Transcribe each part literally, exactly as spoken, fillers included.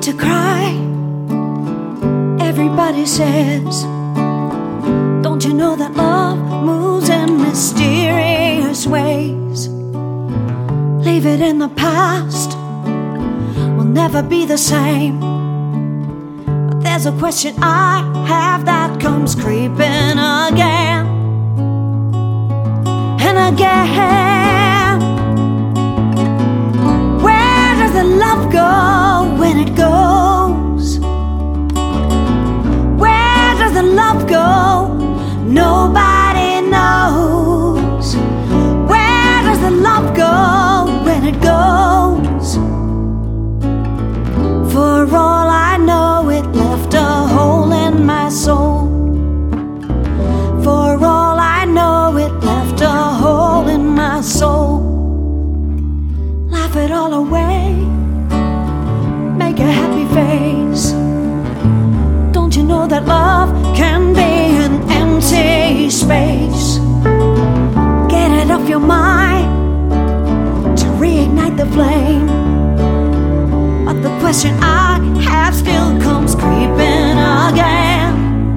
need to cry. Everybody says, don't you know that love moves in mysterious ways? Leave it in the past, we'll never be the same. But there's a question I have that comes creeping again and again. Where does the love go when it goes? Where does the love go? Nobody knows. Where does the love go when it goes? For all I know, it left a hole in my soul. For all I know, it left a hole in my soul. Laugh it all away, make a happy face. Don't you know that love can be an empty space? Get it off your mind to reignite the flame. But the question I have still comes creeping again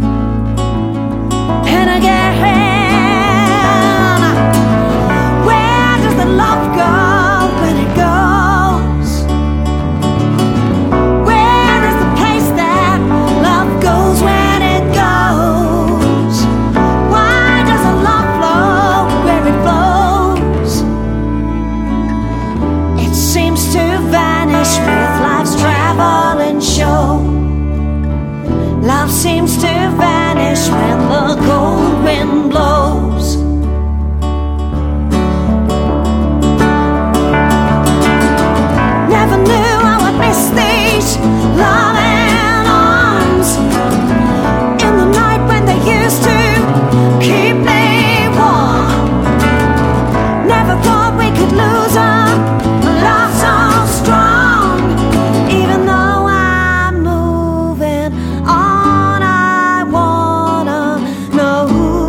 and again. Where does the love go when it goes? Where is the place that love goes when it goes? Why doesn't love flow where it flows? It seems to vanish with life's traveling show. Love seems to vanish when the cold wind blows. Never knew I would miss these loving arms in the night when they used to keep me warm. Never thought we could lose a love so strong. Even though I'm moving on, I wanna know.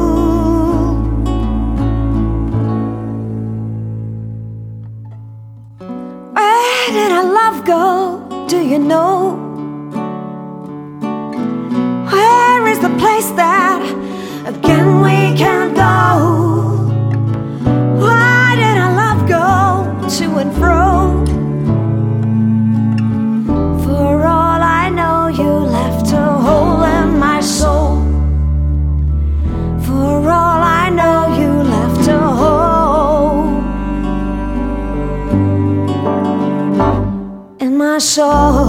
Where did our love go? Do you know? Where is the place that again we can't go? Why did our love go to and fro? For all I know, you left a hole in my soul. For all I know, you left a hole in my soul.